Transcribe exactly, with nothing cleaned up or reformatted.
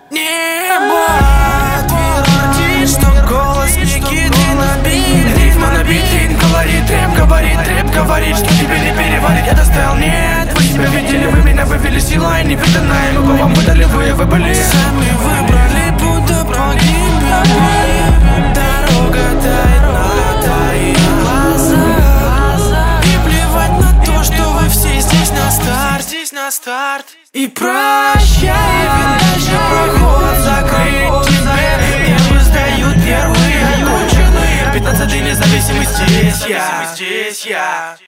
Небо твердит, что голос Никиты набит. Рифма набит, ритм говорит, рэп говорит, рэп говорит, что тебе не переварить. Я достал, нет, вы себя видели, вы меня вывели, сила невиданная. Мы по вам выдали, вы, вы были сами выбрали, будто погибли. Дорога тает на твои глаза. И плевать на то, что вы все здесь на старт, здесь на старт. И прощай, ведь дальше проход закрыть тебе. Первые сдают, первые конченые. Пятнадцатый независимый здесь я, здесь я.